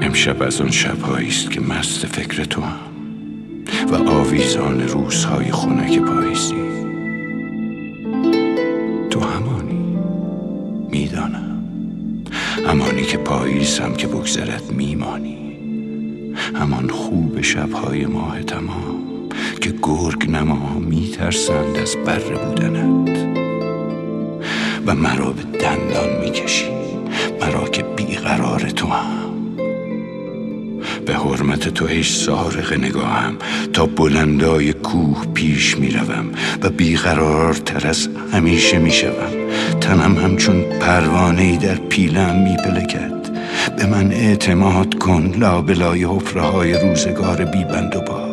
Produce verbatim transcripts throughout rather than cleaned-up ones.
امشب از آن شب‌هایی است که مست فکر تو هم و آویزان روزهای خنک پاییزی. تو همانی، میدانم، همانی که پاییزم که بگذرد میمانی، همان خوب شب‌های ماه تمام که گرگ نما میترسند از بره بودنت و مرا به دندان میکشی، مرا که بیقرار تو هم. به حرمت تو ای سارق نگاهم تا بلندای کوه پیش میروم و بیقرارتر از همیشه میشوم. تنم همچون پروانه‌ای در پیلم میپلکد. به من اعتماد کن لابلای حفره های روزگار بیبند و بار.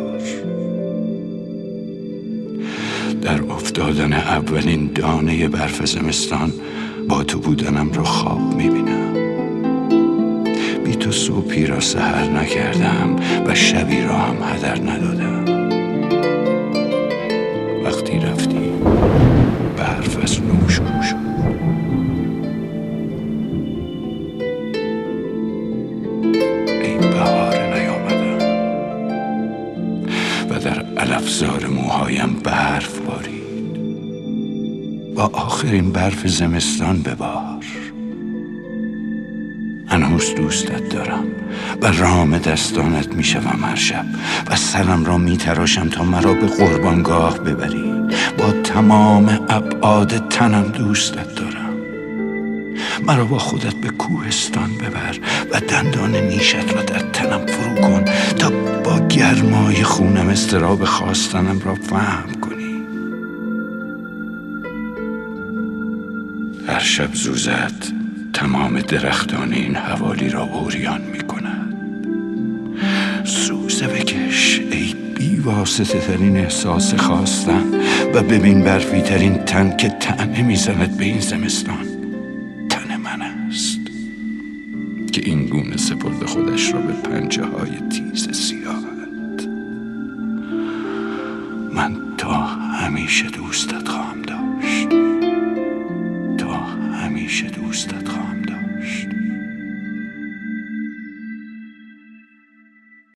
در افتادن اولین دانه برف زمستان با تو بودنم را خواب میبینم. بی تو صبحی را سحر نکردم و شبی را هم هدر ندادم. وقتی رفتی برف از نو شروع شد. ای بهار نیامدم و در علفزار موهایم برف بارید. با آخرین برف زمستان ببار. هنوز دوستت دارم و رام دستانت میشوم هر شب و سرم را میتراشم تا مرا به قربانگاه ببری. با تمام ابعاد تنم دوستت دارم. مرا با خودت به کوهستان ببر و دندان نیشت را در تنم فرو کن تا با گرمای خونم اضطراب خواستنم را فهم کنی. هر شب زوزت تمام درختان این حوالی را عریان می کند. سوزه بکش ای بی واسطه ترین احساس خواستن و ببین برفی ترین تن که طعنه می زند به این زمستان. تن من است که این گونه سپرده خودش را به پنجه های تیز سیاهت. من تا همیشه دوستت خواهم داشت. تا همیشه دوستت